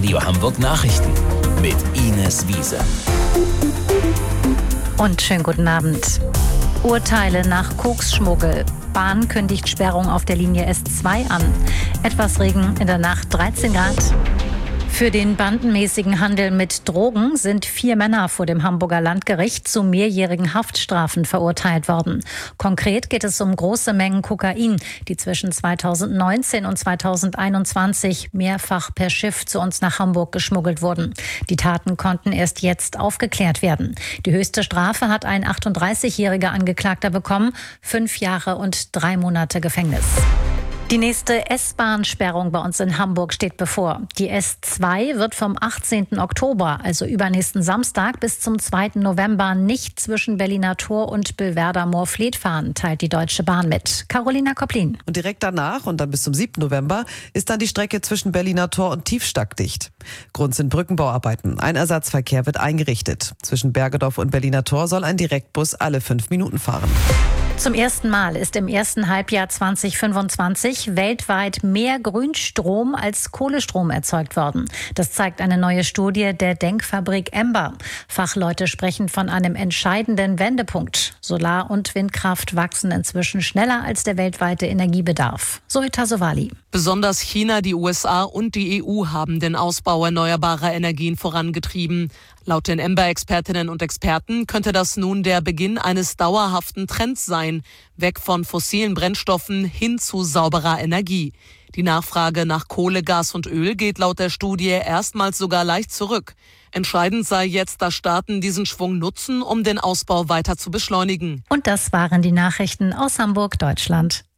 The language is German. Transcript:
Radio Hamburg Nachrichten mit Ines Wiese. Und schönen guten Abend. Urteile nach Koksschmuggel. Bahn kündigt Sperrung auf der Linie S2 an. Etwas Regen, in der Nacht 13 Grad. Für den bandenmäßigen Handel mit Drogen sind 4 Männer vor dem Hamburger Landgericht zu mehrjährigen Haftstrafen verurteilt worden. Konkret geht es um große Mengen Kokain, die zwischen 2019 und 2021 mehrfach per Schiff zu uns nach Hamburg geschmuggelt wurden. Die Taten konnten erst jetzt aufgeklärt werden. Die höchste Strafe hat ein 38-jähriger Angeklagter bekommen, 5 Jahre und 3 Monate Gefängnis. Die nächste S-Bahn-Sperrung bei uns in Hamburg steht bevor. Die S2 wird vom 18. Oktober, also übernächsten Samstag, bis zum 2. November nicht zwischen Berliner Tor und Billwerder-Moorfleet fahren, teilt die Deutsche Bahn mit. Carolina Kopplin. Und direkt danach und dann bis zum 7. November ist dann die Strecke zwischen Berliner Tor und Tiefstack dicht. Grund sind Brückenbauarbeiten. Ein Ersatzverkehr wird eingerichtet. Zwischen Bergedorf und Berliner Tor soll ein Direktbus alle 5 Minuten fahren. Zum ersten Mal ist im ersten Halbjahr 2025 weltweit mehr Grünstrom als Kohlestrom erzeugt worden. Das zeigt eine neue Studie der Denkfabrik Ember. Fachleute sprechen von einem entscheidenden Wendepunkt. Solar- und Windkraft wachsen inzwischen schneller als der weltweite Energiebedarf. Zoe Tassovali. Besonders China, die USA und die EU haben den Ausbau erneuerbarer Energien vorangetrieben. Laut den Ember-Expertinnen und Experten könnte das nun der Beginn eines dauerhaften Trends sein, weg von fossilen Brennstoffen hin zu sauberer Energie. Die Nachfrage nach Kohle, Gas und Öl geht laut der Studie erstmals sogar leicht zurück. Entscheidend sei jetzt, dass Staaten diesen Schwung nutzen, um den Ausbau weiter zu beschleunigen. Und das waren die Nachrichten aus Hamburg, Deutschland.